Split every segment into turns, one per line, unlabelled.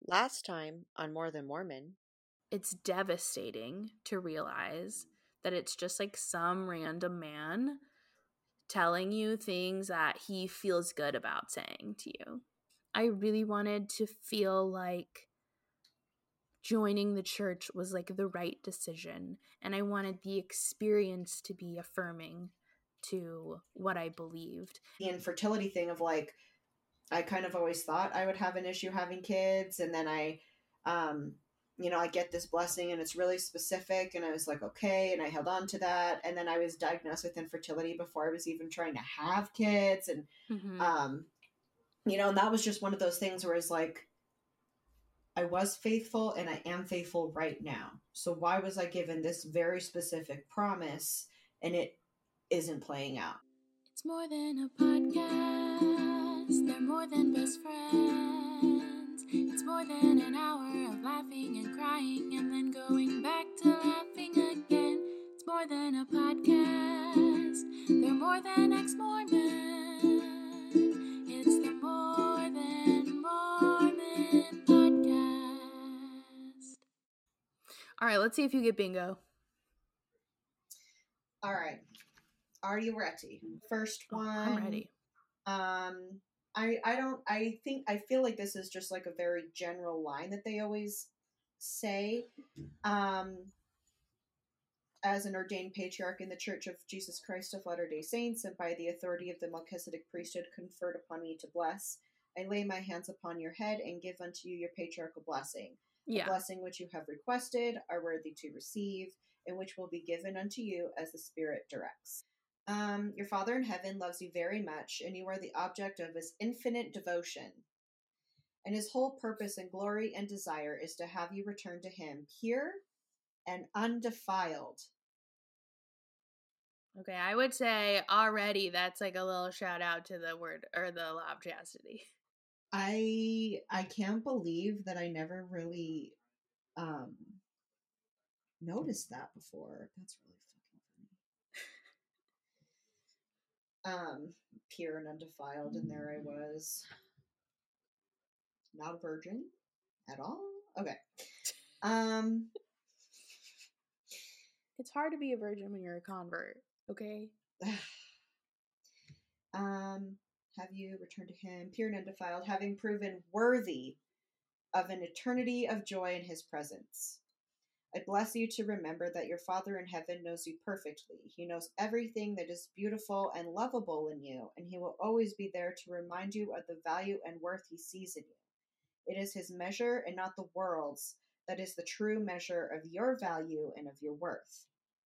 Last time on More Than Mormon.
It's devastating to realize that it's just like some random man telling you things that he feels good about saying to you. I really wanted to feel like joining the church was like the right decision, and I wanted the experience to be affirming to what I believed.
The infertility thing of like, I kind of always thought I would have an issue having kids, and then I get this blessing and it's really specific, and I was like, okay, and I held on to that, and then I was diagnosed with infertility before I was even trying to have kids, and and that was just one of those things where it's like, I was faithful and I am faithful right now. So why was I given this very specific promise and it isn't playing out?
It's more than a podcast. They're more than best friends. It's more than an hour of laughing and crying and then going back to laughing again. It's more than a podcast. They're more than ex-Mormon. It's the More Than Mormon podcast. All right, let's see if you get bingo.
All right. Are you ready? First one.
I'm ready.
I feel like this is just like a very general line that they always say. As an ordained patriarch in the Church of Jesus Christ of Latter-day Saints, and by the authority of the Melchizedek priesthood conferred upon me to bless, I lay my hands upon your head and give unto you your patriarchal blessing. Yeah. A blessing which you have requested, are worthy to receive, and which will be given unto you as the Spirit directs. Your Father in heaven loves you very much, and you are the object of his infinite devotion. And his whole purpose and glory and desire is to have you return to him pure and undefiled.
Okay, I would say already that's like a little shout out to the word or the law of chastity.
I can't believe that I never really noticed that before. That's really fucking funny. Pure and undefiled, and there I was. Not a virgin at all. Okay.
It's hard to be a virgin when you're a convert, okay?
Have you returned to him, pure and undefiled, having proven worthy of an eternity of joy in his presence. I bless you to remember that your Father in heaven knows you perfectly. He knows everything that is beautiful and lovable in you, and he will always be there to remind you of the value and worth he sees in you. It is his measure and not the world's that is the true measure of your value and of your worth.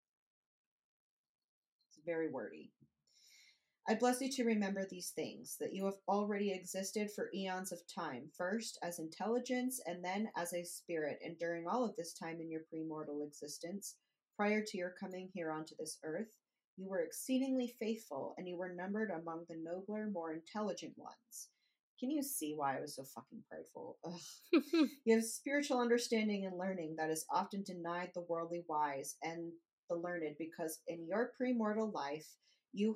It's very wordy. I bless you to remember these things, that you have already existed for eons of time, first as intelligence and then as a spirit, and during all of this time in your premortal existence, prior to your coming here onto this earth, you were exceedingly faithful, and you were numbered among the nobler, more intelligent ones. Can you see why I was so fucking prideful? You have spiritual understanding and learning that is often denied the worldly wise and the learned, because in your premortal life, in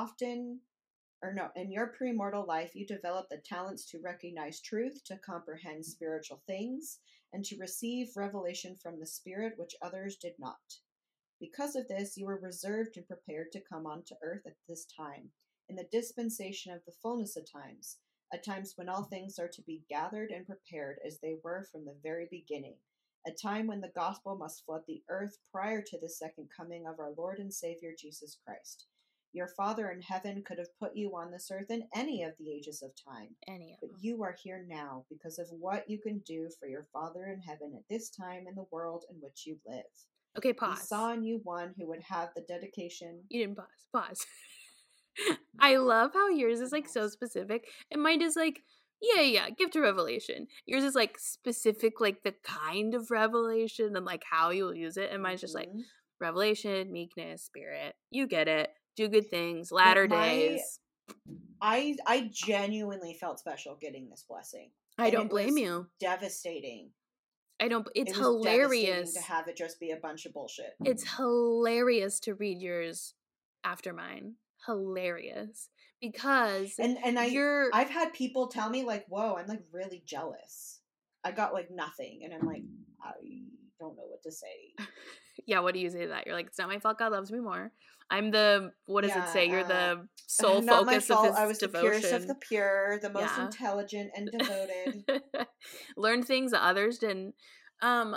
your premortal life, you develop the talents to recognize truth, to comprehend spiritual things, and to receive revelation from the Spirit, which others did not. Because of this, you were reserved and prepared to come onto earth at this time, in the dispensation of the fullness of times, at times when all things are to be gathered and prepared as they were from the very beginning, a time when the gospel must flood the earth prior to the second coming of our Lord and Savior Jesus Christ. Your Father in heaven could have put you on this earth in any of the ages of time. But you are here now because of what you can do for your Father in heaven at this time in the world in which you live.
Okay, pause.
He saw in you one who would have the dedication.
You didn't pause. I love how yours is like so specific, and mine is like, yeah, gift of revelation. Yours is like specific, like the kind of revelation and like how you'll use it, and mine's just like revelation, meekness, spirit. You get it. Do good things, latter days.
I genuinely felt special getting this blessing.
I don't blame you.
Devastating.
It's hilarious
devastating to have it just be a bunch of bullshit.
It's hilarious to read yours after mine. Hilarious. Because
I've had people tell me like, whoa, I'm like really jealous. I got like nothing, and I'm like, I don't know what to say.
Yeah, what do you say to that? You're like, it's not my fault God loves me more. I'm the, what does it say? You're the sole
not my
focus of
fault.
his
I was the purest of
devotion.
the pure, the most
Yeah.
intelligent and devoted.
Learned things that others didn't. And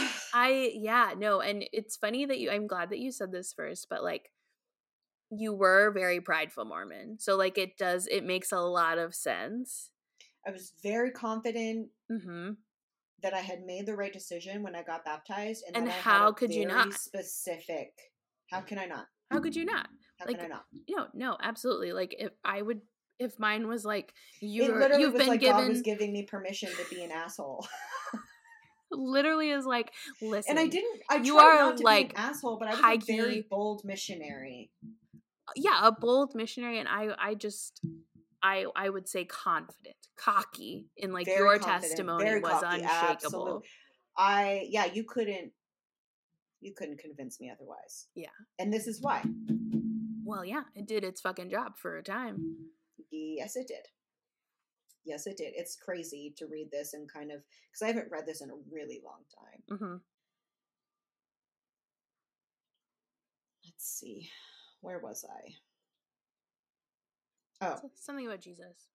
it's funny that I'm glad that you said this first, but like, you were very prideful Mormon. So like it makes a lot of sense.
I was very confident
Mm-hmm.
that I had made the right decision when I got baptized, and that I
how
had a
could you
very
not?
specific. How can I not?
How could you not?
How
like,
can I not?
No, absolutely. Like if mine was like
It literally
you've
was
been
like
given,
God was giving me permission to be an asshole.
literally is like, listen.
And I
you
tried
are
not to
like
be an asshole, but I was a
high-key,
very bold missionary.
Yeah, a bold missionary, and I would say confident, cocky, in like
Very
your
confident,
testimony
very
was
cocky,
unshakable.
Absolutely. You couldn't convince me otherwise.
Yeah.
And this is why.
Well, yeah, it did its fucking job for a time.
Yes, it did. Yes, it did. It's crazy to read this and kind of, because I haven't read this in a really long time.
Mm-hmm.
Let's see. Where was I? Oh.
Something about Jesus.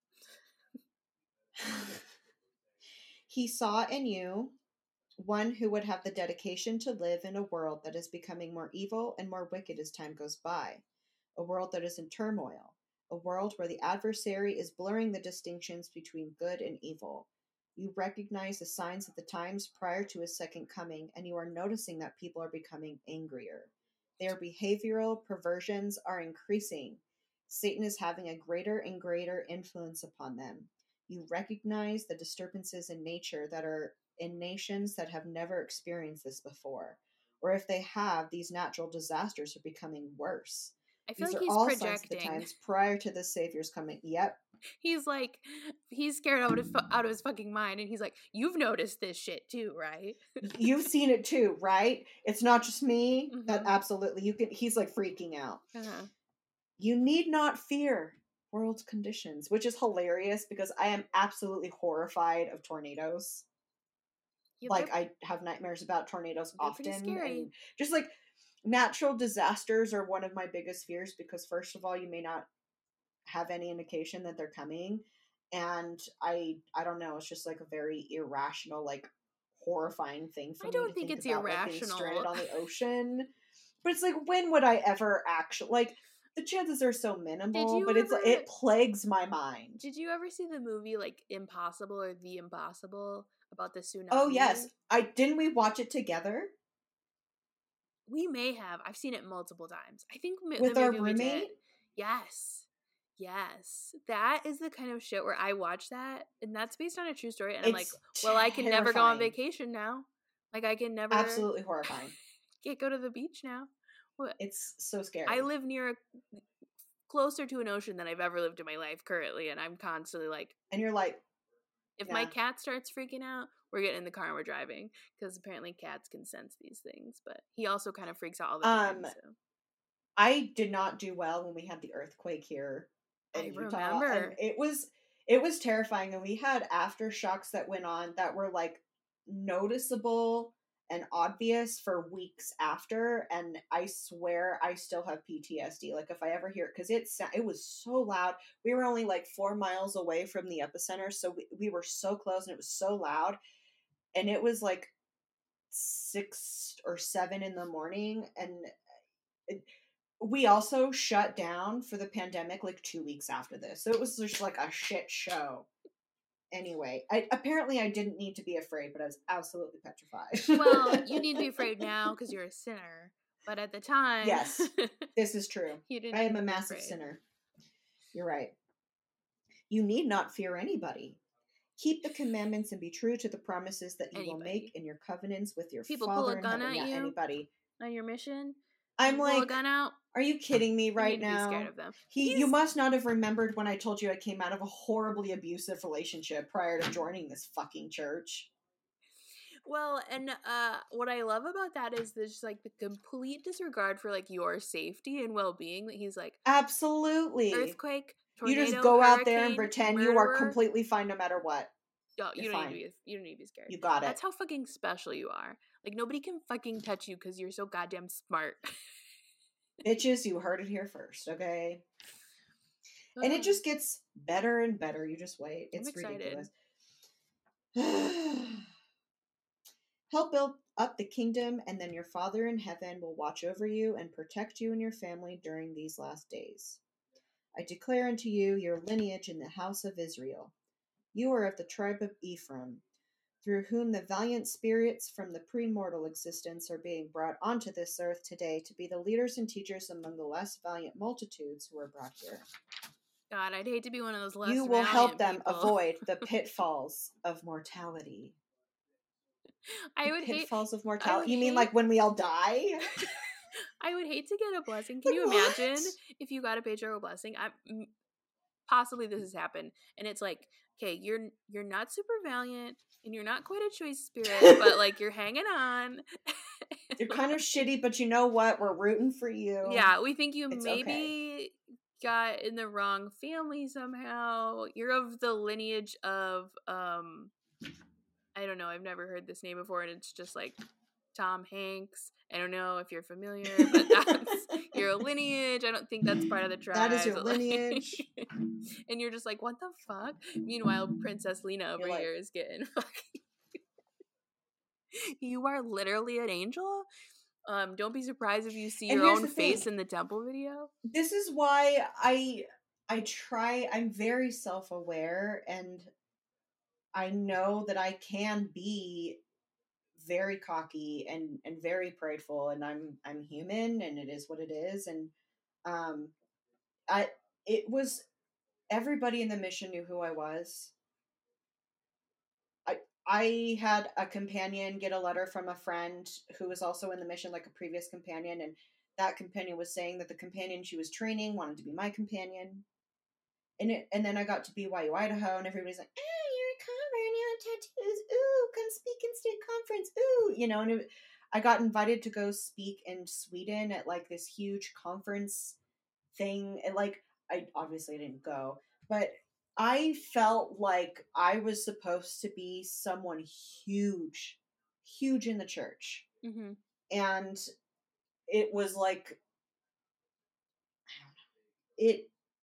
He saw in you one who would have the dedication to live in a world that is becoming more evil and more wicked as time goes by, a world that is in turmoil, a world where the adversary is blurring the distinctions between good and evil. You recognize the signs of the times prior to his second coming, and you are noticing that people are becoming angrier. Their behavioral perversions are increasing. Satan is having a greater and greater influence upon them. You recognize the disturbances in nature that are in nations that have never experienced this before. Or if they have, these natural disasters are becoming worse.
I feel
These
like
are
he's
all
projecting.
signs of the times prior to the Savior's coming. Yep.
He's like, he's scared out of his fucking mind, and he's like, you've noticed this shit too, right?
You've seen it too, right? It's not just me.
Mm-hmm.
That absolutely, you can. He's like freaking out.
Uh-huh.
You need not fear world's conditions, which is hilarious because I am absolutely horrified of tornadoes.
Yep,
like I have nightmares about tornadoes often,
scary.
and just like natural disasters are one of my biggest fears because first of all, you may not have any indication that they're coming, and I don't know, it's just like a very irrational, like horrifying thing for me. I don't think it's about, irrational, like being stranded on the ocean. But it's like, when would I ever actually, like, the chances are so minimal, but it plagues my mind.
Did you ever see the movie like Impossible or The Impossible about the tsunami?
Oh yes, didn't we watch it together?
We may have. I've seen it multiple times. I think
with our roommate.
Yes. That is the kind of shit where I watch that, and that's based on a true story, and I'm like, well, I can never go on vacation now. Like, I can never.
Absolutely horrifying.
Can't go to the beach now. What?
It's so scary.
I live closer to an ocean than I've ever lived in my life currently, and I'm constantly like.
And you're like,
if my cat starts freaking out, we're getting in the car and we're driving, because apparently cats can sense these things, but he also kind of freaks out all the time. So.
I did not do well when we had the earthquake here in Utah.
Remember.
And it was terrifying, and we had aftershocks that went on that were like noticeable and obvious for weeks after, and I swear I still have PTSD. Like, if I ever hear it, because it was so loud. We were only like 4 miles away from the epicenter, so we were so close, and it was so loud, and it was like 6 or 7 in the morning, and we also shut down for the pandemic like 2 weeks after this, so it was just like a shit show. Anyway, apparently I didn't need to be afraid, but I was absolutely petrified.
Well, you need to be afraid now because you're a sinner. But at the time...
Yes, this is true. I am a massive
afraid.
sinner. You're right. You need not fear anybody. Keep the commandments and be true to the promises that you will make in your covenants with your
People
Father
pull a
in
gun
heaven.
at you
anybody.
On your mission?
I'm like,
pull a gun out?
Are you kidding me right now?
Be scared of them.
You must not have remembered when I told you I came out of a horribly abusive relationship prior to joining this fucking church.
Well, and what I love about that is this, like, the complete disregard for, like, your safety and well-being. That he's like,
absolutely,
earthquake, tornado,
you just go
hurricane,
out there and pretend
murderer.
You are completely fine no matter what.
Oh,
You're
you don't
fine.
need to be scared.
You got it.
That's how fucking special you are. Like, nobody can fucking touch you because you're so goddamn smart.
Bitches, you heard it here first, okay? And it just gets better and better. You just wait. It's
I'm excited.
ridiculous. Help build up the kingdom, and then your Father in heaven will watch over you and protect you and your family during these last days. I declare unto you your lineage in the house of Israel. You are of the tribe of Ephraim, through whom the valiant spirits from the premortal existence are being brought onto this earth today to be the leaders and teachers among the less valiant multitudes who are brought here.
God, I'd hate to be one of those less
You will help them
people.
avoid the pitfalls of mortality. Pitfalls of mortality? You mean like when we all die?
I would hate to get a blessing. Can you imagine if you got a patriarchal blessing? Possibly this has happened, and it's like, okay, you're not super valiant, and you're not quite a choice spirit, but like you're hanging on.
You're kind of shitty, but you know what? We're rooting for you.
Yeah, we think you maybe got in the wrong family somehow. You're of the lineage of I don't know. I've never heard this name before, and it's just like Tom Hanks. I don't know if you're familiar, but that's your lineage. I don't think that's part of the tribe.
That is your lineage.
And you're just like, what the fuck? Meanwhile, Princess Lena over here is getting fucking... You are literally an angel? Don't be surprised if you see your own face in the temple video.
This is why I try, I'm very self-aware, and I know that I can be very cocky and very prideful, and I'm human, and it is what it is. And it was, everybody in the mission knew who I was. I had a companion get a letter from a friend who was also in the mission, like a previous companion, and that companion was saying that the companion she was training wanted to be my companion. And then I got to BYU, Idaho, and everybody's like, "Oh, you're a convert, you have tattoos. Ooh, come speak in state conference. Ooh," you know. And I got invited to go speak in Sweden at like this huge conference thing, and like I obviously didn't go, but I felt like I was supposed to be someone huge in the church.
Mm-hmm.
And it was like, I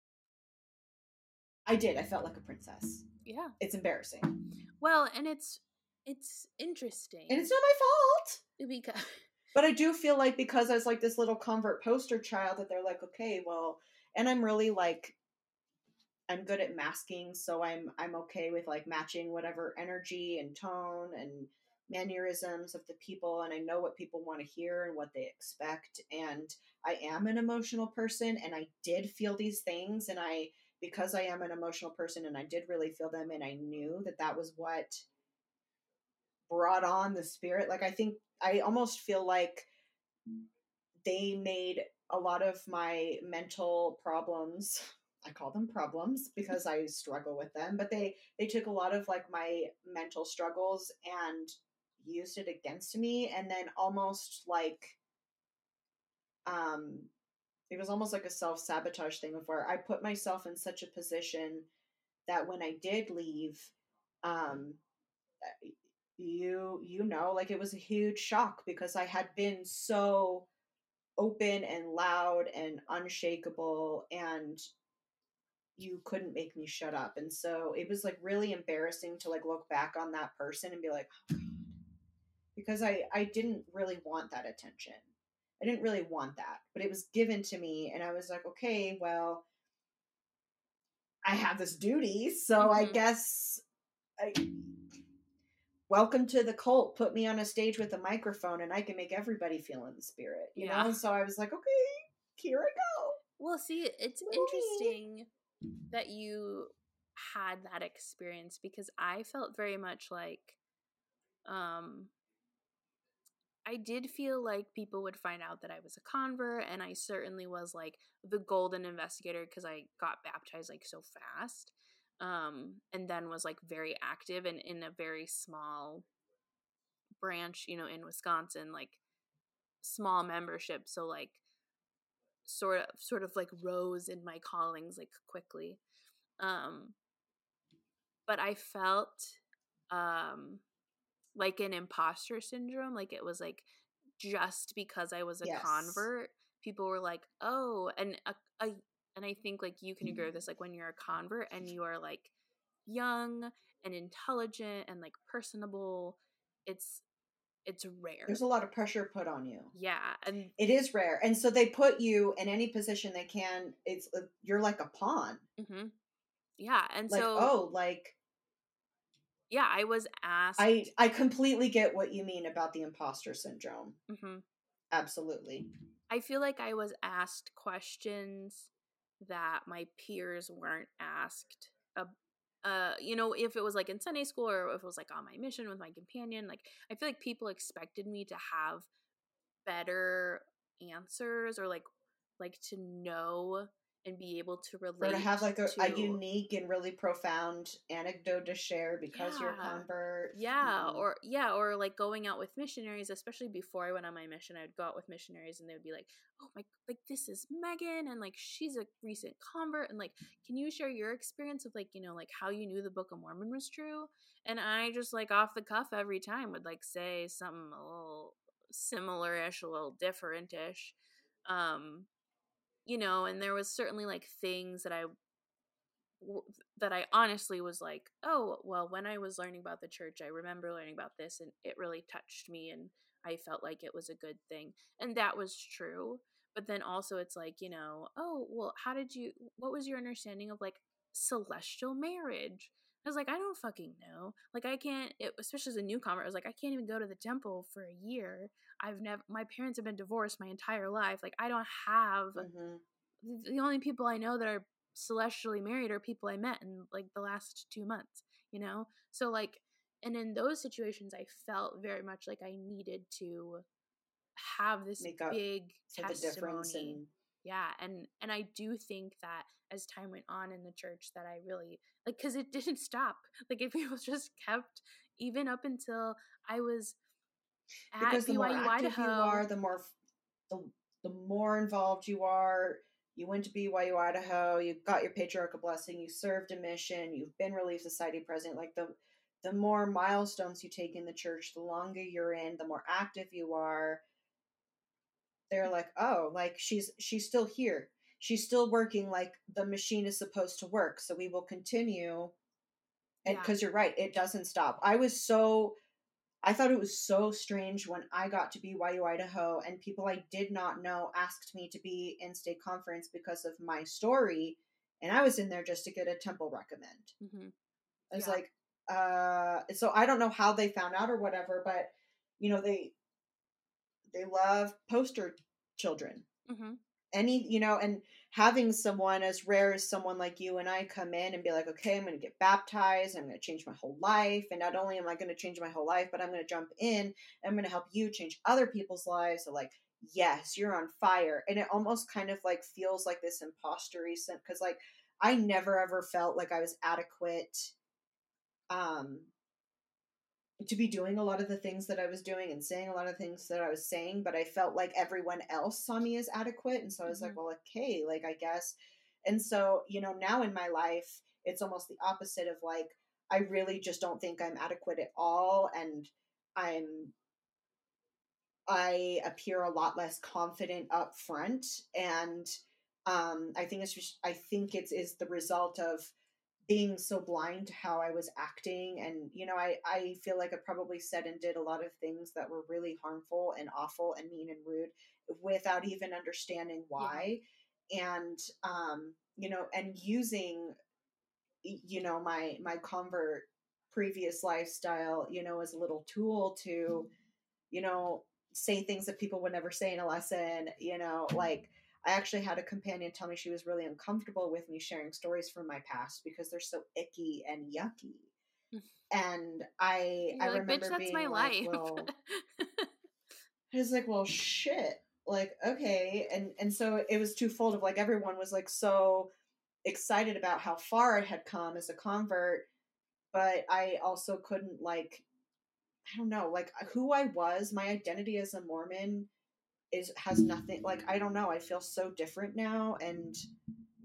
felt like a princess.
Yeah.
It's embarrassing.
Well, and it's interesting.
And it's not my fault.
Because...
But I do feel like because I was like this little convert poster child that they're like, okay, well, and I'm really like, I'm good at masking, so I'm okay with like matching whatever energy and tone and mannerisms of the people, and I know what people want to hear and what they expect, and I am an emotional person, and I did feel these things, and because I am an emotional person and I did really feel them, and I knew that was what brought on the spirit. Like I almost feel like they made a lot of my mental problems, I call them problems because I struggle with them, but they took a lot of like my mental struggles and used it against me, and then almost like it was almost like a self-sabotage thing of where I put myself in such a position that when I did leave, you know, like it was a huge shock because I had been so open and loud and unshakable, and you couldn't make me shut up. And so it was like really embarrassing to like look back on that person and be like, oh God, because I didn't really want that attention. I didn't really want that, but it was given to me, and I was like, okay, well, I have this duty, so I guess welcome to the cult. Put me on a stage with a microphone and I can make everybody feel in the spirit, you know? And so I was like, okay, here I go.
Well, see, it's interesting that you had that experience, because I felt very much like I did feel like people would find out that I was a convert, and I certainly was like the golden investigator because I got baptized like so fast, and then was like very active and in a very small branch, you know, in Wisconsin, like small membership, so like sort of like rose in my callings like quickly. But I felt like an imposter syndrome. Like it was like just because I was a
Yes.
convert, people were like, "Oh," and and I think like you can agree with this. Like when you're a convert and you are like young and intelligent and like personable, it's rare.
There's a lot of pressure put on you.
Yeah, and
it is rare, and so they put you in any position they can. It's you're like a pawn.
mm-hmm. Yeah, and
Like,
so
oh, like
yeah, I was asked.
I completely get what you mean about the imposter syndrome.
Mm-hmm.
Absolutely.
I feel like I was asked questions that my peers weren't asked. You know, if it was like in Sunday school or if it was like on my mission with my companion, like I feel like people expected me to have better answers or like to know and be able to relate
Or to have like a
to
unique and really profound anecdote to share because you're a convert.
Yeah,
Mm-hmm.
or like going out with missionaries, especially before I went on my mission, I'd go out with missionaries and they would be like, "Oh my, like this is Megan and like she's a recent convert and like can you share your experience of like, you know, like how you knew the Book of Mormon was true?" And I just like off the cuff every time would like say something a little similar-ish, a little different-ish. You know, and there was certainly like things that I honestly was like, oh, well, when I was learning about the church, I remember learning about this and it really touched me and I felt like it was a good thing. And that was true. But then also it's like, you know, oh, well, what was your understanding of like celestial marriage? I was like, I don't fucking know. Like, I can't, especially as a newcomer, I was like, I can't even go to the temple for a year. My parents have been divorced my entire life. Like, I don't have,
Mm-hmm.
the only people I know that are celestially married are people I met in like the last 2 months, you know? So like, and in those situations, I felt very much like I needed to have this
Make up
big
for the difference.
testimony.
And
Yeah. And I do think that as time went on in the church that I really like, cause it didn't stop. Like if people just kept, even up until I was at
because the more
BYU
active you
Idaho.
are, the, the more involved you are. You went to BYU Idaho, you got your patriarchal blessing, you served a mission, you've been Relief Society president. Like the more milestones you take in the church, the longer you're in, the more active you are. They're like, oh, like she's still here. She's still working like the machine is supposed to work. So we will continue. And
Yeah.
because you're right, it doesn't stop. I thought it was so strange when I got to BYU Idaho and people I did not know asked me to be in state conference because of my story. And I was in there just to get a temple recommend.
Mm-hmm.
I was
Yeah.
like, so I don't know how they found out or whatever, but you know, they love poster children.
Mm-hmm.
And having someone as rare as someone like you and I come in and be like, okay, I'm going to get baptized, I'm going to change my whole life, and not only am I going to change my whole life, but I'm going to jump in and I'm going to help you change other people's lives. So like, yes, you're on fire. And it almost kind of like feels like this impostery sense, because like I never ever felt like I was adequate um to be doing a lot of the things that I was doing and saying a lot of things that I was saying, but I felt like everyone else saw me as adequate. And so I was like, well, okay, like I guess. And so, now in my life, it's almost the opposite of like, I really just don't think I'm adequate at all. And I appear a lot less confident up front. And I think it's is the result of being so blind to how I was acting. And, I feel like I probably said and did a lot of things that were really harmful and awful and mean and rude without even understanding why. Yeah. And, and using, my convert previous lifestyle, as a little tool to, say things that people would never say in a lesson, like, I actually had a companion tell me she was really uncomfortable with me sharing stories from my past because they're so icky and yucky. And I
like,
remember
bitch, that's
being
my
like,
life.
well, I was like, well, shit. Like, okay. And so it was twofold of like, everyone was like so excited about how far I had come as a convert, but I also couldn't like, I don't know, like who I was, my identity as a Mormon has nothing, like, I don't know, I feel so different now. And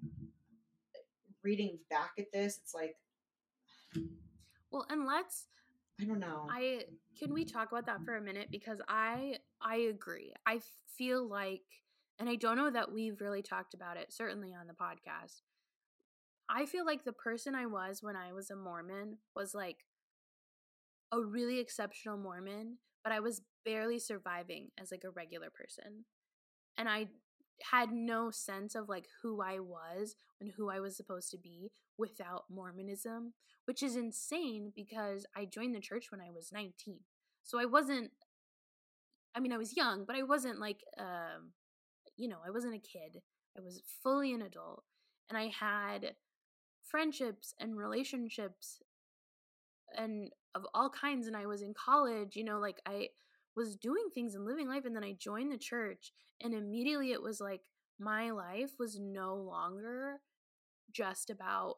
reading back at this, it's like,
well, and let's
I don't know.
Can we talk about that for a minute, because I agree. I feel like, and I don't know that we've really talked about it, certainly on the podcast. I feel like the person I was when I was a Mormon was like a really exceptional Mormon, but I was barely surviving as like a regular person. And I had no sense of like who I was and who I was supposed to be without Mormonism, which is insane because I joined the church when I was 19. So I wasn't, I mean, I was young, but I wasn't like, I wasn't a kid. I was fully an adult. And I had friendships and relationships and of all kinds. And I was in college, like I was doing things and living life. And then I joined the church, and immediately it was like my life was no longer just about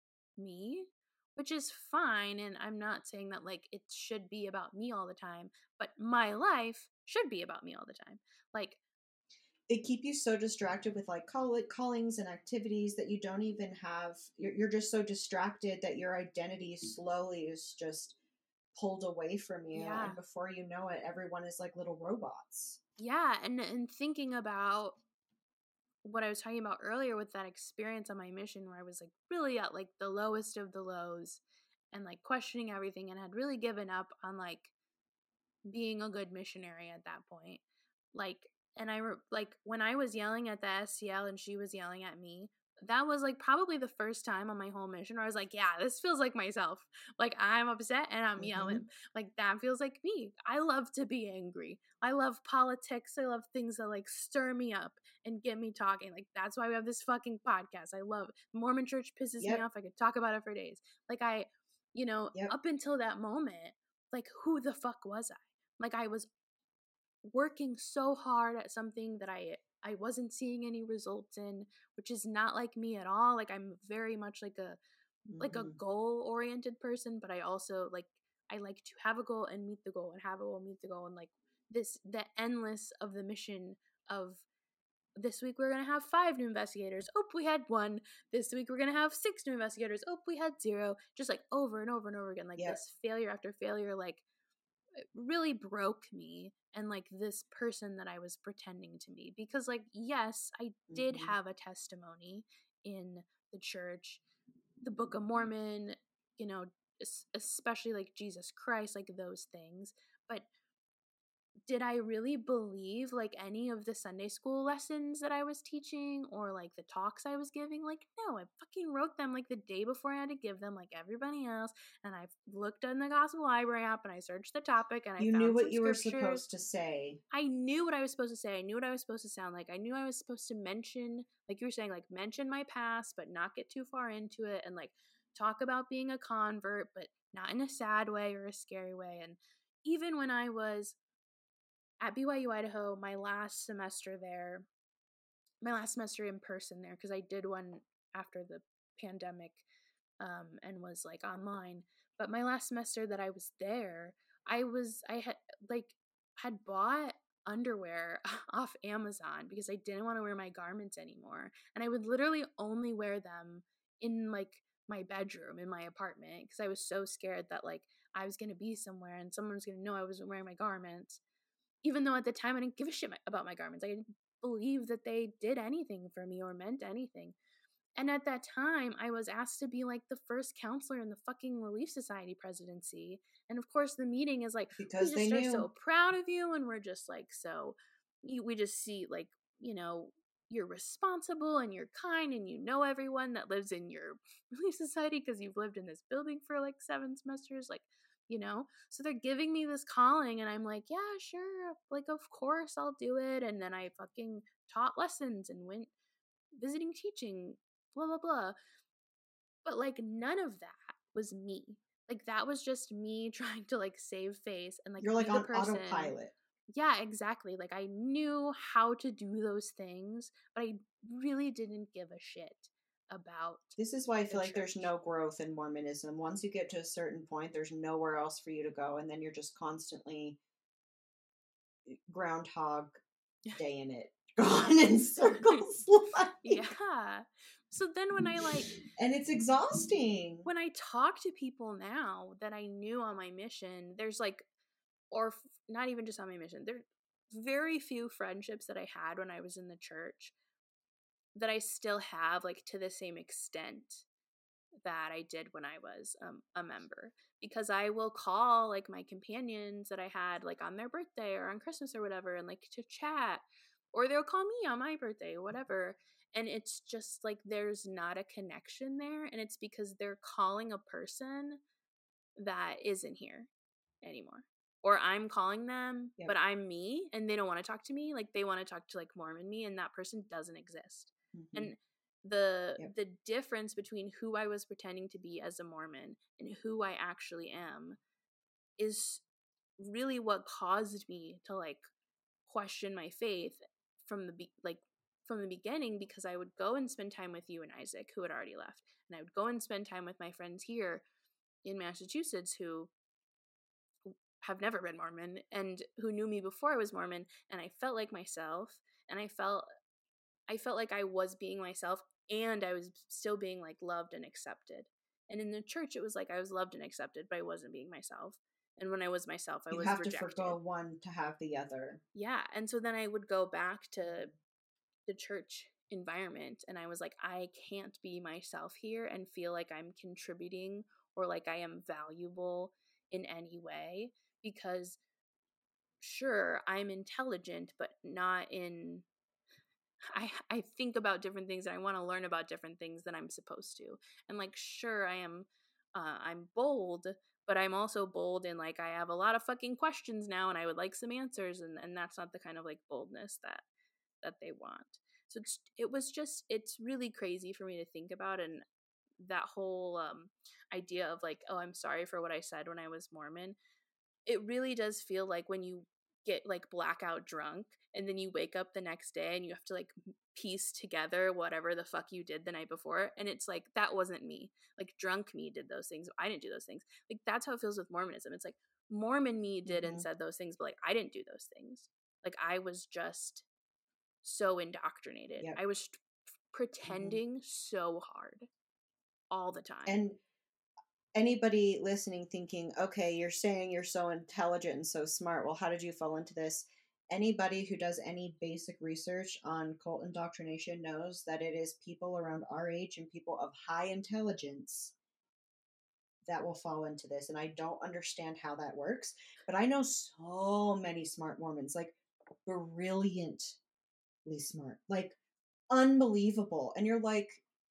me, which is fine. And I'm not saying that like it should be about me all the time, but my life should be about me all the time. Like,
they keep you so distracted with like callings and activities that you don't even have. You're just so distracted that your identity slowly is just pulled away from you,
yeah.
and before you know it, everyone is like little robots.
Yeah, and thinking about what I was talking about earlier with that experience on my mission, where I was like really at like the lowest of the lows and like questioning everything, and had really given up on like being a good missionary at that point. Like, and like when I was yelling at the SCL and she was yelling at me, that was like probably the first time on my whole mission where I was like, yeah, this feels like myself. Like, I'm upset and I'm yelling. Like, that feels like me. I love to be angry. I love politics. I love things that like stir me up and get me talking. Like, that's why we have this fucking podcast. I love Mormon church pisses me off. I could talk about it for days. Like, up until that moment, like, who the fuck was I? Like, I was working so hard at something that I wasn't seeing any results in, which is not like me at all. Like, I'm very much like a goal oriented person, but I also like, I like to have a goal and meet the goal and have a goal and meet the goal, and like the endless of the mission of this week we're going to have 5 new investigators. Oh, we had 1. This week we're going to have 6 new investigators. Oh, we had 0. Just like over and over and over again, like this failure after failure, like it really broke me and like this person that I was pretending to be. Because like, yes, I did have a testimony in the church, the Book of Mormon, especially like Jesus Christ, like those things. But did I really believe like any of the Sunday school lessons that I was teaching or like the talks I was giving? Like, no, I fucking wrote them like the day before I had to give them, like everybody else. And I looked in the Gospel Library app and I searched the topic and I
You
found
knew what
some
you were
scriptures.
supposed to say.
I knew what I was supposed to say. I knew what I was supposed to sound like. I knew I was supposed to mention, like you were saying, like mention my past, but not get too far into it, and like talk about being a convert, but not in a sad way or a scary way. And even when I was at BYU Idaho, my last semester in person there, because I did one after the pandemic, and was like online. But my last semester that I was there, I had bought underwear off Amazon because I didn't want to wear my garments anymore, and I would literally only wear them in like my bedroom in my apartment because I was so scared that like I was going to be somewhere and someone was going to know I wasn't wearing my garments, even though at the time I didn't give a shit about my garments. I didn't believe that they did anything for me or meant anything. And at that time, I was asked to be like the first counselor in the fucking Relief Society presidency. And of course, the meeting is like,
because
we just are so proud of you. And we're just like, we just see like, you're responsible and you're kind and you know everyone that lives in your Relief Society because you've lived in this building for like 7 semesters. Like, so they're giving me this calling and I'm like, yeah, sure. Like, of course I'll do it. And then I fucking taught lessons and went visiting teaching, blah, blah, blah. But like, none of that was me. Like, that was just me trying to like save face and like,
you're like
be
on
the person.
Autopilot.
Yeah, exactly. Like, I knew how to do those things, but I really didn't give a shit about.
This is why I feel like there's no growth in Mormonism. Once you get to a certain point, there's nowhere else for you to go, and then you're just constantly Groundhog Day in it. gone in circles. Like,
Yeah. So then when I
and it's exhausting.
when I talk to people now that I knew on my mission, there's like, or not even just on my mission, there are very few friendships that I had when I was in the church that I still have, like, to the same extent that I did when I was a member, because I will call like my companions that I had like on their birthday or on Christmas or whatever, and like to chat, or they'll call me on my birthday or whatever, and it's just like there's not a connection there, and it's because they're calling a person that isn't here anymore, or I'm calling them
Yep.
but I'm me and they don't want to talk to me, like they want to talk to like Mormon me, and that person doesn't exist. And the difference between who I was pretending to be as a Mormon and who I actually am is really what caused me to like question my faith from the beginning, because I would go and spend time with you and Isaac, who had already left, and I would go and spend time with my friends here in Massachusetts who have never been Mormon and who knew me before I was Mormon, and I felt like myself, and I felt like I was being myself, and I was still being like loved and accepted. And in the church it was like I was loved and accepted, but I wasn't being myself. And when I was myself, I was rejected.
You have to forgo one to have the other.
Yeah, and so then I would go back to the church environment and I was like, I can't be myself here and feel like I'm contributing or like I am valuable in any way, because sure, I'm intelligent, but not in I think about different things and I want to learn about different things than I'm supposed to. And like, sure, I'm bold, but I'm also bold in like, I have a lot of fucking questions now and I would like some answers. And that's not the kind of like boldness that they want. So it's really crazy for me to think about. And that whole idea of like, oh, I'm sorry for what I said when I was Mormon. It really does feel like when you get like blackout drunk and then you wake up the next day and you have to like piece together whatever the fuck you did the night before, and it's like, that wasn't me. Like, drunk me did those things, I didn't do those things. Like, that's how it feels with Mormonism. It's like Mormon me did and said those things, but like I didn't do those things. Like, I was just so indoctrinated. I was pretending so hard all the time.
And anybody listening thinking, okay, you're saying you're so intelligent and so smart, well, how did you fall into this? Anybody who does any basic research on cult indoctrination knows that it is people around our age and people of high intelligence that will fall into this. And I don't understand how that works, but I know so many smart Mormons, like brilliantly smart, like unbelievable. And you're like,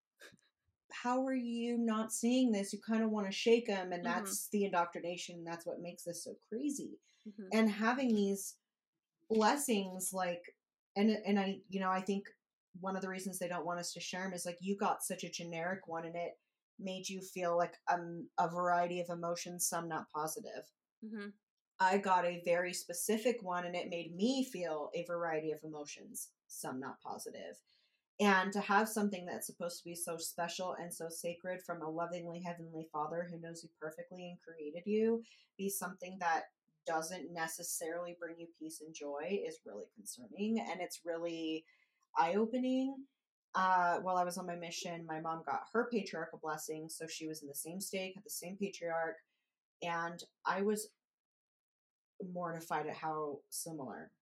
how are you not seeing this? You kind of want to shake them, and that's the indoctrination. That's what makes this so crazy. And having these blessings, like, and I think one of the reasons they don't want us to share them is like, you got such a generic one, and it made you feel like a variety of emotions, some not positive. I got a very specific one, and it made me feel a variety of emotions, some not positive. And to have something that's supposed to be so special and so sacred from a lovingly heavenly Father who knows you perfectly and created you be something that doesn't necessarily bring you peace and joy is really concerning. And it's really eye-opening. While I was on my mission, my mom got her patriarchal blessing. So she was in the same stake, had the same patriarch. And I was mortified at how similar.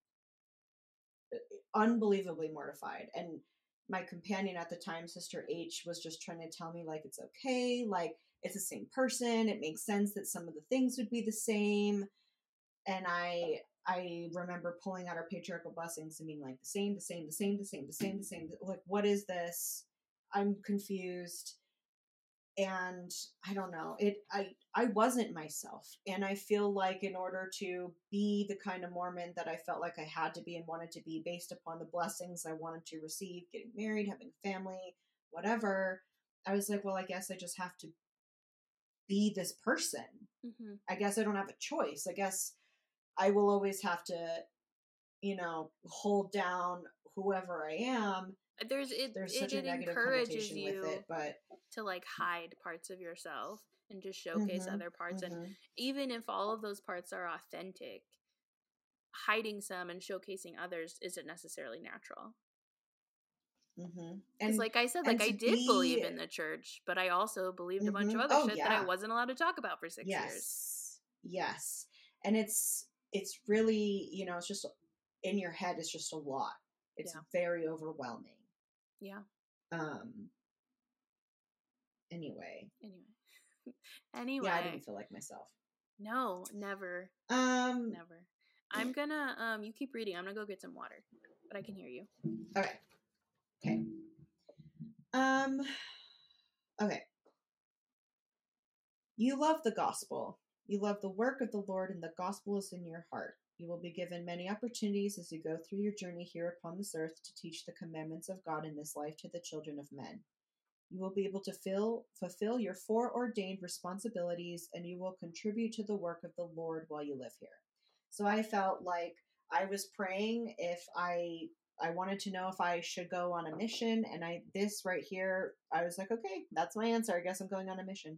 Unbelievably mortified. And my companion at the time, Sister H, was just trying to tell me, like, it's okay, like, it's the same person, it makes sense that some of the things would be the same. And I remember pulling out our patriarchal blessings and being like, the same. Like, what is this? I'm confused. And I don't know, I wasn't myself. And I feel like in order to be the kind of Mormon that I felt like I had to be and wanted to be based upon the blessings I wanted to receive, getting married, having a family, whatever, I was like, well, I guess I just have to be this person. I guess I don't have a choice. I guess I will always have to, hold down whoever I am. There's such a negative connotation with it, but
to like hide parts of yourself and just showcase other parts. And even if all of those parts are authentic, hiding some and showcasing others isn't necessarily natural.
And
Because like I said, like I did believe in the church, but I also believed a bunch of other shit that I wasn't allowed to talk about for 6 years.
Yes. And it's really, you know, it's just in your head, it's just a lot. It's very overwhelming.
Yeah.
Anyway.
Anyway.
Yeah, I didn't feel like myself.
No, never. Never. I'm gonna you keep reading. I'm gonna go get some water. But I can hear you.
Okay. Okay. You love the gospel. You love the work of the Lord, and the gospel is in your heart. You will be given many opportunities as you go through your journey here upon this earth to teach the commandments of God in this life to the children of men. You will be able to fulfill your foreordained responsibilities, and you will contribute to the work of the Lord while you live here. So I felt like I was praying if I wanted to know if I should go on a mission, and this right here, I was like, okay, that's my answer. I guess I'm going on a mission.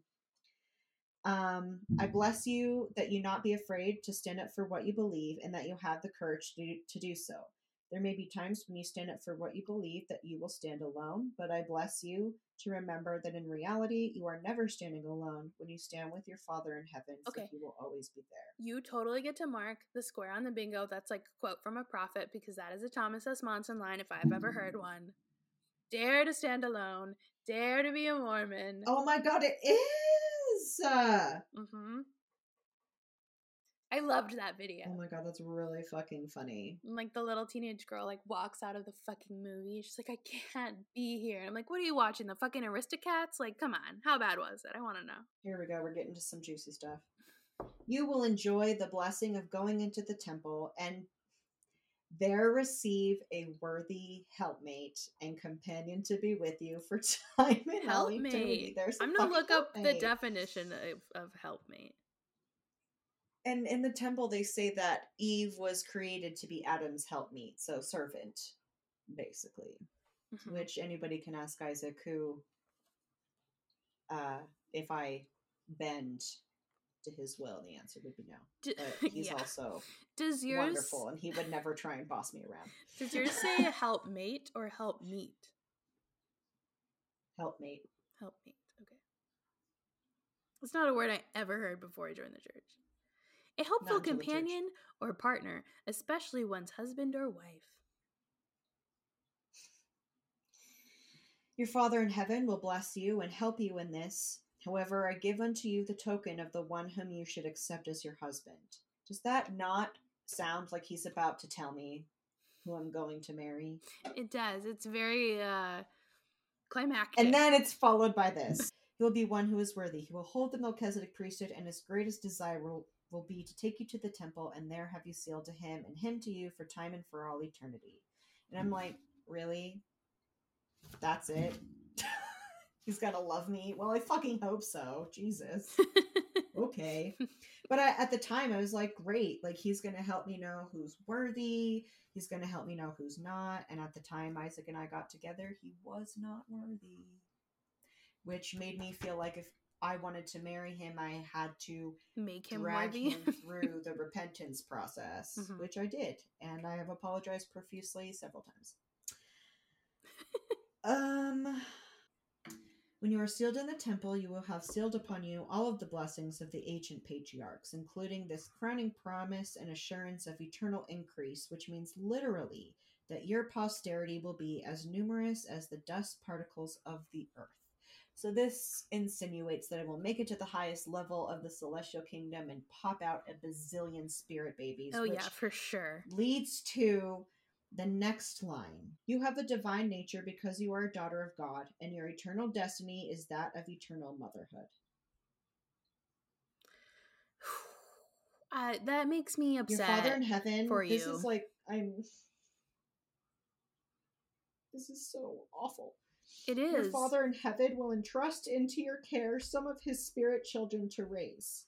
I bless you that you not be afraid to stand up for what you believe, and that you have the courage to do so. There may be times when you stand up for what you believe that you will stand alone, but I bless you to remember that in reality, you are never standing alone when you stand with your Father in heaven, so he will always be there.
You totally get to mark the square on the bingo. That's like a quote from a prophet, because that is a Thomas S. Monson line if I've ever heard one. Dare to stand alone. Dare to be a Mormon.
Oh my God, it is!
I loved that video.
Oh my God, that's really fucking funny.
And like the little teenage girl like walks out of the fucking movie. She's like, I can't be here. And I'm like, what are you watching? The fucking Aristocats? Like, come on. How bad was it? I want to know.
Here we go. We're getting to some juicy stuff. You will enjoy the blessing of going into the temple and there receive a worthy helpmate and companion to be with you for time and all eternity.
I'm going to look up the definition of helpmate.
And in the temple, they say that Eve was created to be Adam's helpmeet, so servant, basically. Which anybody can ask Isaac, who, if I bend to his will, the answer would be no. But he's also wonderful, and he would never try and boss me around.
Does yours say helpmate or helpmeet?
Helpmate.
Helpmate, okay. It's not a word I ever heard before I joined the church. A helpful companion or partner, especially one's husband or wife.
Your Father in heaven will bless you and help you in this. However, I give unto you the token of the one whom you should accept as your husband. Does that not sound like he's about to tell me who I'm going to marry?
It does. It's very climactic.
And then it's followed by this. He will be one who is worthy. He will hold the Melchizedek priesthood, and his greatest desire will be to take you to the temple and there have you sealed to him and him to you for time and for all eternity. And I'm like, really? That's it? He's gotta love me? Well, I fucking hope so. Jesus. Okay. But at the time, I was like, great. Like, he's gonna help me know who's worthy. He's gonna help me know who's not. And at the time Isaac and I got together, he was not worthy. Which made me feel like if I wanted to marry him, I had to
make him
drag
worthy.
him through the repentance process, which I did. And I have apologized profusely several times. When you are sealed in the temple, you will have sealed upon you all of the blessings of the ancient patriarchs, including this crowning promise and assurance of eternal increase, which means literally that your posterity will be as numerous as the dust particles of the earth. So this insinuates that I will make it to the highest level of the celestial kingdom and pop out a bazillion spirit babies.
Oh, yeah, for sure.
Leads to the next line. You have a divine nature because you are a daughter of God, and your eternal destiny is that of eternal motherhood.
That makes me upset.
Your Father in heaven,
for you.
This is like, this is so awful.
It is.
Your Father in heaven will entrust into your care some of his spirit children to raise.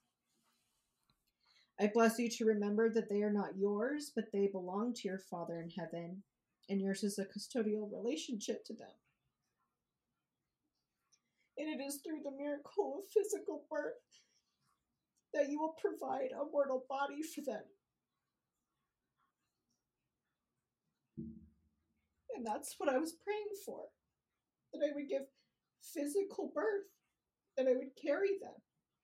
I bless you to remember that they are not yours, but they belong to your Father in heaven, and yours is a custodial relationship to them. And it is through the miracle of physical birth that you will provide a mortal body for them. And that's what I was praying for. That I would give physical birth, that I would carry them.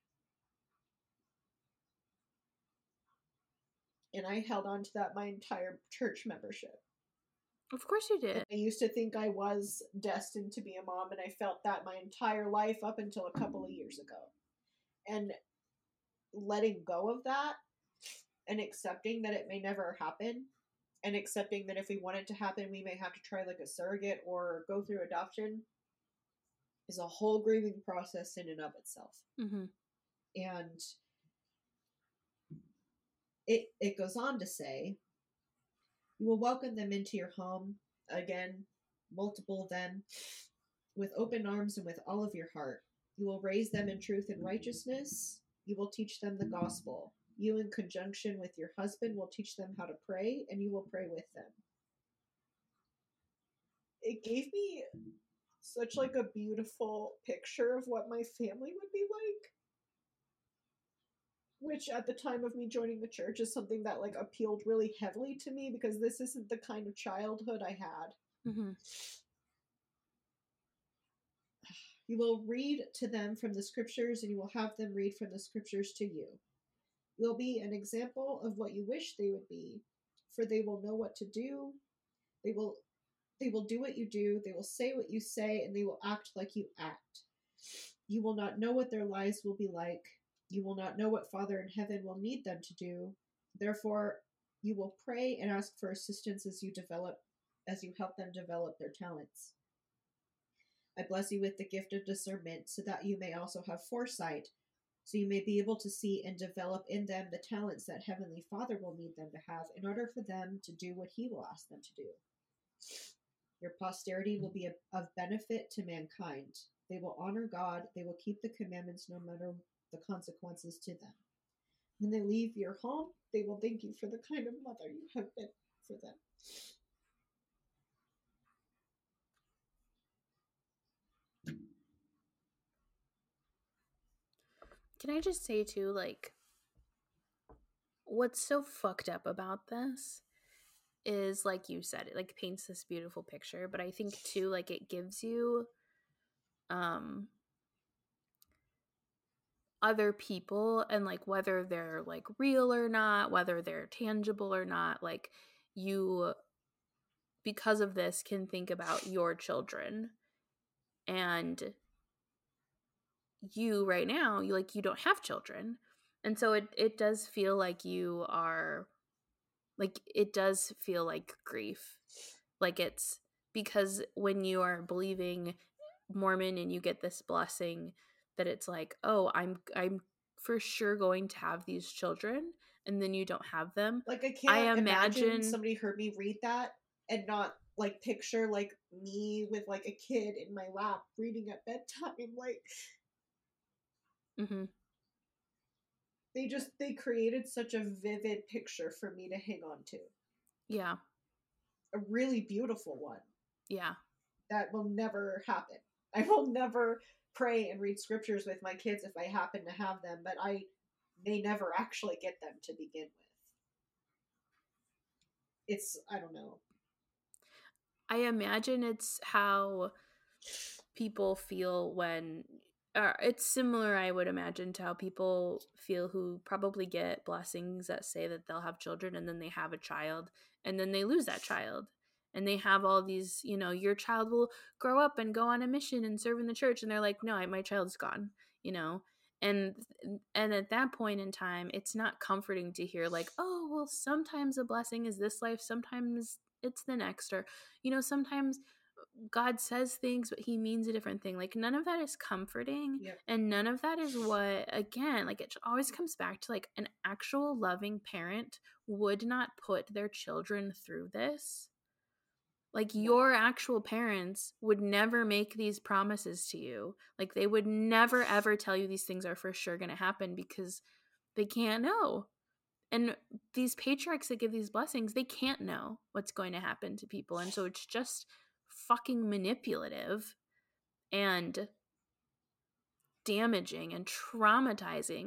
And I held on to that my entire church membership.
Of course you did.
And I used to think I was destined to be a mom, and I felt that my entire life up until a couple of years ago. And letting go of that and accepting that it may never happen, and accepting that if we want it to happen, we may have to try like a surrogate or go through adoption, is a whole grieving process in and of itself.
Mm-hmm.
And it goes on to say, you will welcome them into your home, again, multiple of them, with open arms and with all of your heart. You will raise them in truth and righteousness. You will teach them the gospel. You, in conjunction with your husband, will teach them how to pray, and you will pray with them. It gave me such like a beautiful picture of what my family would be like, which at the time of me joining the church is something that like appealed really heavily to me, because this isn't the kind of childhood I had.
Mm-hmm.
You will read to them from the scriptures, and you will have them read from the scriptures to you. You will be an example of what you wish they would be, for they will know what to do. They will do what you do, they will say what you say, and they will act like you act. You will not know what their lives will be like. You will not know what Father in heaven will need them to do. Therefore, you will pray and ask for assistance as you help them develop their talents. I bless you with the gift of discernment, so that you may also have foresight, so you may be able to see and develop in them the talents that Heavenly Father will need them to have in order for them to do what He will ask them to do. Your posterity will be of benefit to mankind. They will honor God. They will keep the commandments no matter the consequences to them. When they leave your home, they will thank you for the kind of mother you have been for them.
Can I just say too, like, what's so fucked up about this is, like you said, it like paints this beautiful picture, but I think too, like, it gives you other people, and like whether they're like real or not, whether they're tangible or not, like you, because of this, can think about your children. And you right now, you don't have children, and so it does feel like you are, like, it does feel like grief. Like, it's because when you are believing Mormon and you get this blessing, that it's like, oh, I'm for sure going to have these children, and then you don't have them.
Like, I can't imagine somebody heard me read that and not like picture like me with like a kid in my lap reading at bedtime. Like,
mm-hmm.
They created such a vivid picture for me to hang on to.
Yeah.
A really beautiful one.
Yeah.
That will never happen. I will never pray and read scriptures with my kids if I happen to have them, but I may never actually get them to begin with. It's, I don't know.
I imagine it's how people feel when, it's similar, I would imagine, to how people feel who probably get blessings that say that they'll have children, and then they have a child, and then they lose that child. And they have all these, your child will grow up and go on a mission and serve in the church. And they're like, no, my child's gone, And at that point in time, it's not comforting to hear like, oh, well, sometimes a blessing is this life, sometimes it's the next, or, sometimes God says things, but He means a different thing. Like, none of that is comforting.
Yep.
And none of that is what, again, like, it always comes back to like an actual loving parent would not put their children through this. Like, your actual parents would never make these promises to you. Like, they would never, ever tell you these things are for sure going to happen, because they can't know. And these patriarchs that give these blessings, they can't know what's going to happen to people. And so it's just fucking manipulative and damaging and traumatizing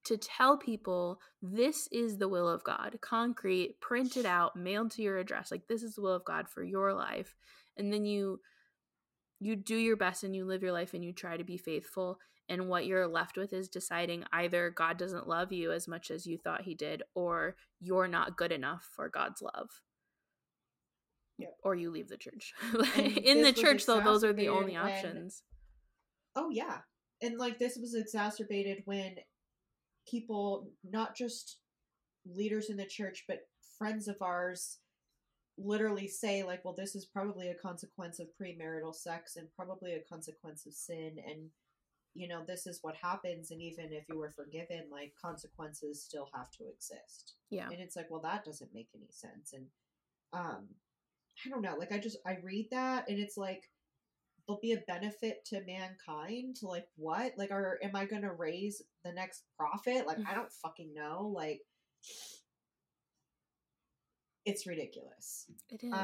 to tell people this is the will of God, concrete, printed out, mailed to your address. Like, this is the will of God for your life. And then you do your best and you live your life and you try to be faithful. And what you're left with is deciding either God doesn't love you as much as you thought he did, or you're not good enough for God's love.
Yep.
Or you leave the church.
And
In the
this was
church, though, those are the only
exacerbated when-
options.
Oh, yeah. And, like, this was exacerbated when people, not just leaders in the church, but friends of ours, literally say, like, well, this is probably a consequence of premarital sex and probably a consequence of sin, and, you know, this is what happens, and even if you were forgiven, like, consequences still have to exist.
Yeah.
And it's like, well, that doesn't make any sense. And I don't know, like, I read that and it's like, there'll be a benefit to mankind. Like, what? Like, am I gonna raise the next prophet? Like, I don't fucking know. Like, it's ridiculous.
It is.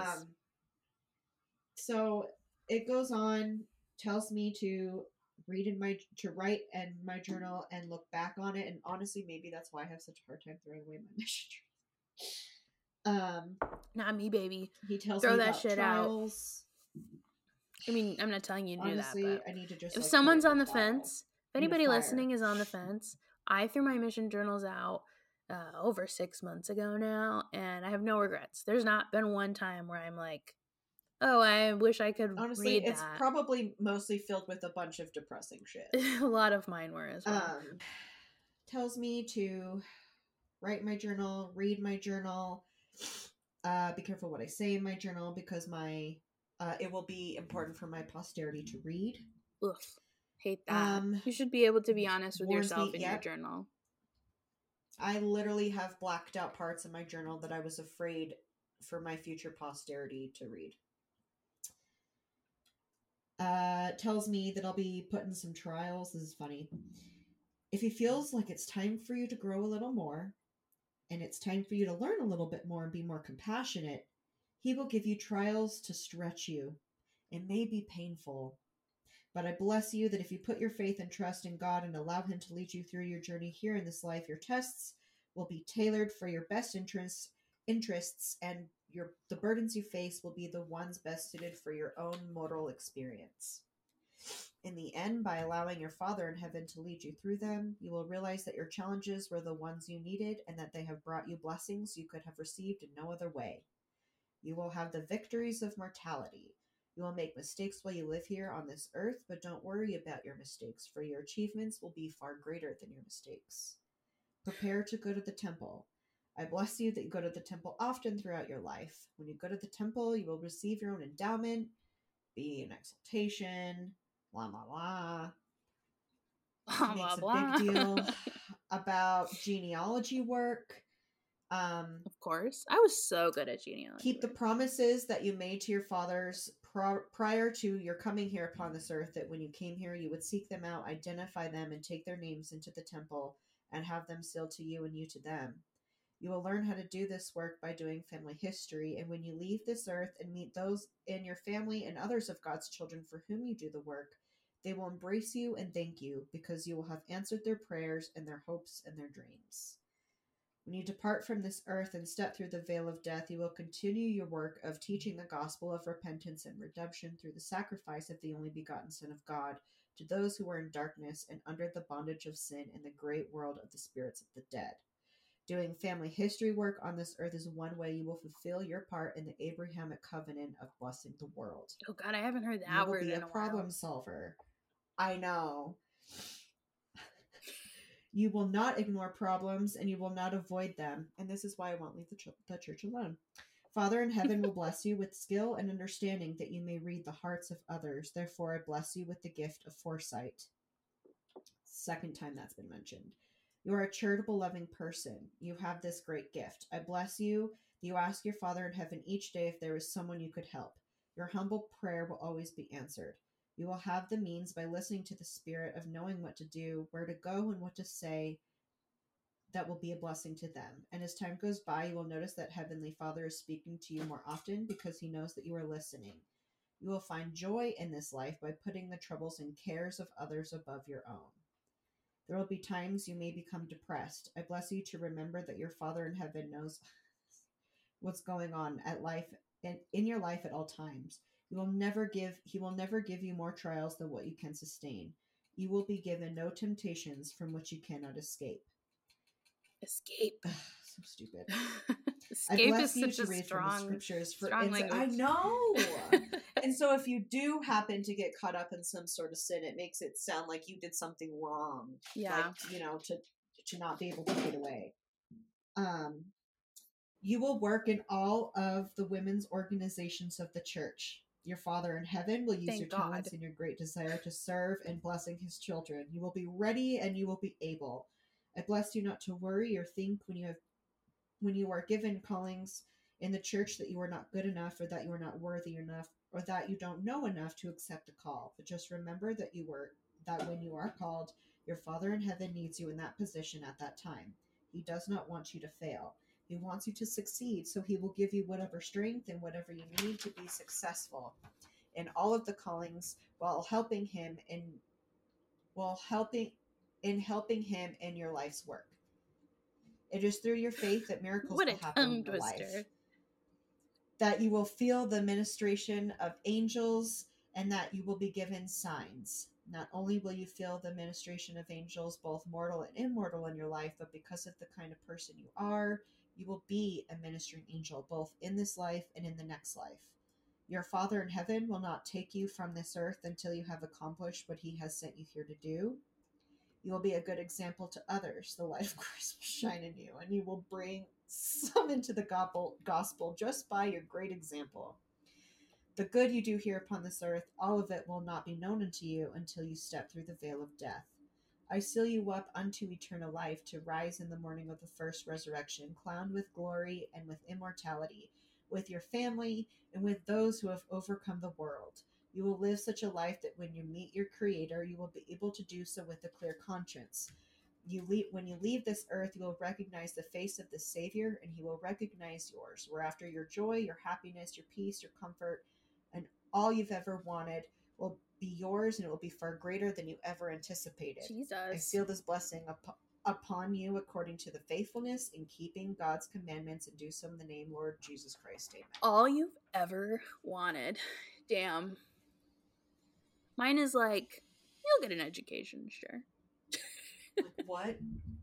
So it goes on, tells me to write in my journal and look back on it. And honestly, maybe that's why I have such a hard time throwing away my mission journal.
Not me, baby.
He tells
Throw
me
that
about
shit
trials.
I mean, I'm not telling you to
Honestly,
do that.
I need to just,
If
like,
someone's
put it
on
in
the
a file.
fence, if
In a
anybody
fire.
listening is on the fence, I threw my mission journals out over 6 months ago now, and I have no regrets. There's not been one time where I'm like, oh, I wish I could
Honestly,
read
it's
that.
probably mostly filled with a bunch of depressing shit.
A lot of mine were as well.
Tells me to write my journal, read my journal, be careful what I say in my journal, because it will be important for my posterity to read.
Ugh, hate that. You should be able to be honest with yourself in your journal.
I literally have blacked out parts of my journal that I was afraid for my future posterity to read. Tells me that I'll be put in some trials. This is funny. If he feels like it's time for you to grow a little more, and it's time for you to learn a little bit more and be more compassionate, he will give you trials to stretch you. It may be painful, but I bless you that if you put your faith and trust in God and allow him to lead you through your journey here in this life, your tests will be tailored for your best interests, and the burdens you face will be the ones best suited for your own moral experience. In the end, by allowing your Father in heaven to lead you through them, you will realize that your challenges were the ones you needed and that they have brought you blessings you could have received in no other way. You will have the victories of mortality. You will make mistakes while you live here on this earth, but don't worry about your mistakes, for your achievements will be far greater than your mistakes. Prepare to go to the temple. I bless you that you go to the temple often throughout your life. When you go to the temple, you will receive your own endowment, be in exaltation, blah, blah, blah. He makes a big deal about genealogy work.
Of course. I was so good at genealogy.
Keep the promises that you made to your fathers prior to your coming here upon this earth, that when you came here, you would seek them out, identify them, and take their names into the temple and have them sealed to you and you to them. You will learn how to do this work by doing family history, and when you leave this earth and meet those in your family and others of God's children for whom you do the work, they will embrace you and thank you, because you will have answered their prayers and their hopes and their dreams. When you depart from this earth and step through the veil of death, you will continue your work of teaching the gospel of repentance and redemption through the sacrifice of the only begotten Son of God to those who are in darkness and under the bondage of sin in the great world of the spirits of the dead. Doing family history work on this earth is one way you will fulfill your part in the Abrahamic covenant of blessing the world.
Oh God, I haven't heard that
You will
word
be
in
a
a
problem
while.
solver. I know. You will not ignore problems, and you will not avoid them. And this is why I won't leave the church alone. Father in heaven will bless you with skill and understanding that you may read the hearts of others. Therefore, I bless you with the gift of foresight. Second time that's been mentioned. You are a charitable, loving person. You have this great gift. I bless you. You ask your Father in heaven each day if there is someone you could help. Your humble prayer will always be answered. You will have the means, by listening to the Spirit, of knowing what to do, where to go, and what to say that will be a blessing to them. And as time goes by, you will notice that Heavenly Father is speaking to you more often because he knows that you are listening. You will find joy in this life by putting the troubles and cares of others above your own. There will be times you may become depressed. I bless you to remember that your Father in heaven knows what's going on at life and in your life at all times. He will never give you more trials than what you can sustain. You will be given no temptations from which you cannot escape.
Escape.
So stupid. I
Escape
bless
is
you
such
to
a
read from the
strong
scriptures for
strong
insight. I
language.
know. And so if you do happen to get caught up in some sort of sin, it makes it sound like you did something wrong.
Yeah.
Like, to not be able to get away. You will work in all of the women's organizations of the church. Your Father in heaven will use
Thank
your
God.
talents and your great desire to serve and blessing his children. You will be ready and you will be able. I bless you not to worry or think when you are given callings in the church that you are not good enough or that you are not worthy enough or that you don't know enough to accept a call. But just remember that when you are called, your Father in heaven needs you in that position at that time. He does not want you to fail. He wants you to succeed, so he will give you whatever strength and whatever you need to be successful in all of the callings while helping him in your life's work. It is through your faith that miracles
What
will
a
happen
tongue
in your life.
twister.
That you will feel the ministration of angels and that you will be given signs. Not only will you feel the ministration of angels, both mortal and immortal, in your life, but because of the kind of person you are, you will be a ministering angel, both in this life and in the next life. Your Father in heaven will not take you from this earth until you have accomplished what he has sent you here to do. You will be a good example to others. The light of Christ will shine in you, and you will bring some into the gospel just by your great example. The good you do here upon this earth, all of it will not be known unto you until you step through the veil of death. I seal you up unto eternal life, to rise in the morning of the first resurrection, crowned with glory and with immortality, with your family and with those who have overcome the world. You will live such a life that when you meet your Creator, you will be able to do so with a clear conscience. When you leave this earth, you will recognize the face of the Savior, and he will recognize yours, whereafter your joy, your happiness, your peace, your comfort, and all you've ever wanted will be yours, and it will be far greater than you ever anticipated.
Jesus.
I seal this blessing upon you according to the faithfulness in keeping God's commandments, and do so in the name Lord Jesus Christ. Amen.
All you've ever wanted. Damn. Mine is like, you'll get an education, sure.
Like, what?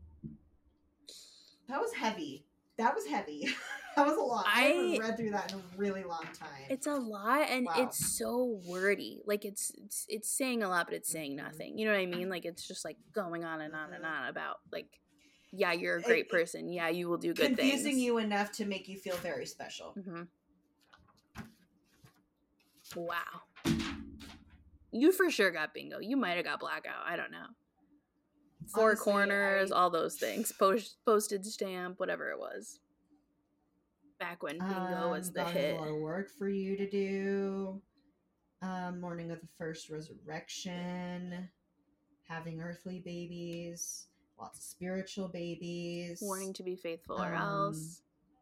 That was heavy. That was a lot. I haven't read through that in a really long time.
It's a lot, and
Wow.
it's so wordy. Like, it's saying a lot, but it's saying nothing. You know what I mean? Like, it's just like going on and on and on about, like, yeah, you're a great person. Yeah, you will do good things.
Confusing you enough to make you feel very special.
Mm-hmm. Wow. You for sure got bingo. You might have got blackout. I don't know. Four
Honestly,
corners, all those things. Postage stamp, whatever it was. Back when bingo was the
God
hit.
has a lot of work for you to do. Morning of the first resurrection. Having earthly babies. Lots of spiritual babies.
Wanting to be faithful or else.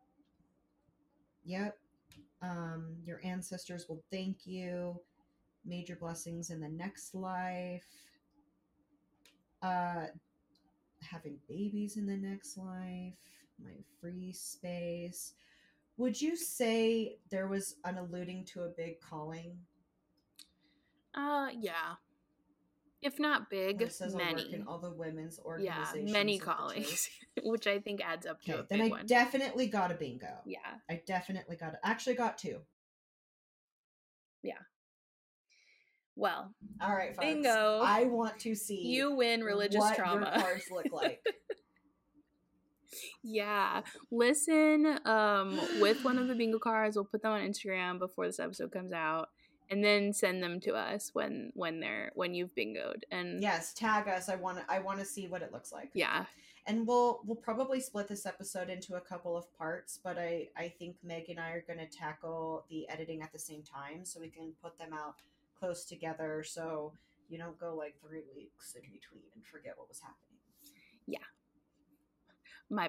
Yep. Your ancestors will thank you. Major blessings in the next life. Having babies in the next life. My free space. Would you say there was an alluding to a big calling?
Yeah. If not big,
It says
many.
I work in all the women's organizations.
Yeah, many callings, which I think adds up to a big
then I
one.
definitely got a bingo.
Yeah.
I definitely got it. Actually got two.
Yeah. Well.
All right, folks.
Bingo.
I want to see
you win religious
what
trauma.
your cards look like.
Yeah. Listen with one of the bingo cards. We'll put them on Instagram before this episode comes out. And then send them to us when you've bingoed. And
yes, tag us. I want to see what it looks like.
Yeah.
And we'll probably split this episode into a couple of parts, but I think Meg and I are going to tackle the editing at the same time, so we can put them out close together, so you don't go like 3 weeks in between and forget what was happening.
Yeah. My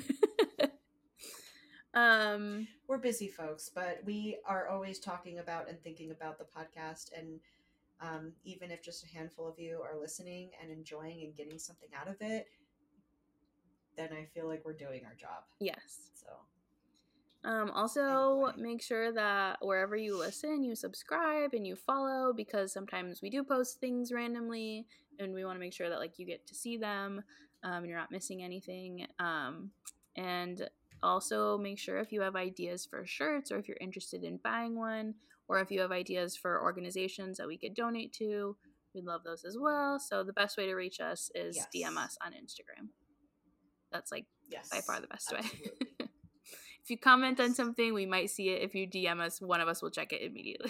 bad.
We're busy folks, but we are always talking about and thinking about the podcast, and Even if just a handful of you are listening and enjoying and getting something out of it, then I feel like we're doing our job.
Yes.
So
also,
anyway.
make sure that wherever you listen, you subscribe and you follow, because sometimes we do post things randomly and we want to make sure that like you get to see them and you're not missing anything. And also make sure if you have ideas for shirts, or if you're interested in buying one, or if you have ideas for organizations that we could donate to, we'd love those as well. So the best way to reach us is
Yes.
DM us on Instagram. That's like
Yes,
by far the best
absolutely.
way. If you comment on something, we might see it. If you DM us, one of us will check it immediately.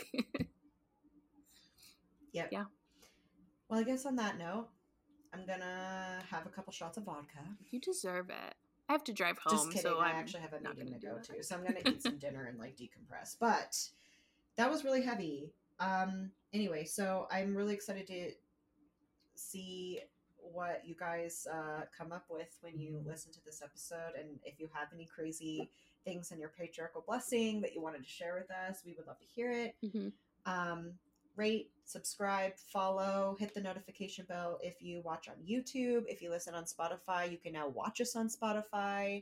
Yep.
Yeah.
Well, I guess on that note, I'm gonna have a couple shots of vodka.
You deserve it. I have to drive home,
Just kidding.
so
I
I'm
actually have a
not
meeting
gonna
to
do
go
that.
to, so I'm gonna eat some dinner and like decompress. But that was really heavy. Anyway, so I'm really excited to see what you guys come up with when you listen to this episode, and if you have any crazy things in your patriarchal blessing that you wanted to share with us, we would love to hear it.
Mm-hmm.
Rate, subscribe, follow, hit the notification bell if you watch on YouTube. If you listen on Spotify, you can now watch us on Spotify.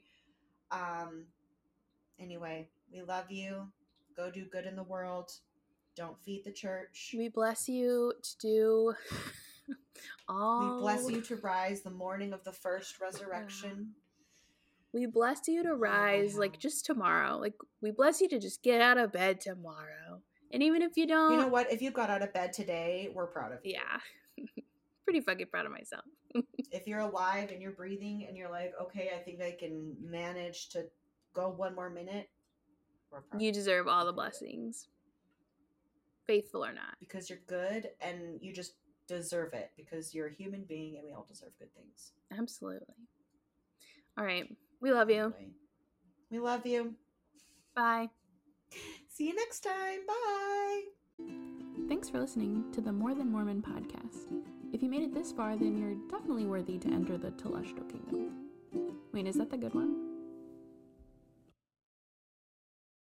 Anyway, we love you. Go do good in the world. Don't feed the church.
We bless you to do all.
We bless you to rise the morning of the first resurrection.
We bless you to rise like just tomorrow. Like we bless you to just get out of bed tomorrow. And even if you don't,
you know what? If you got out of bed today, we're proud of you.
Yeah. Pretty fucking proud of myself.
If you're alive and you're breathing and you're like, okay, I think I can manage to go one more minute, we're proud.
You deserve all the blessings. Faithful or not.
Because you're good and you just deserve it, because you're a human being and we all deserve good things.
Absolutely. All right. We love you.
Anyway, we love you.
Bye.
See you next time. Bye.
Thanks for listening to the More Than Mormon podcast. If you made it this far, then you're definitely worthy to enter the Telestial Kingdom. Wait, is that the good one?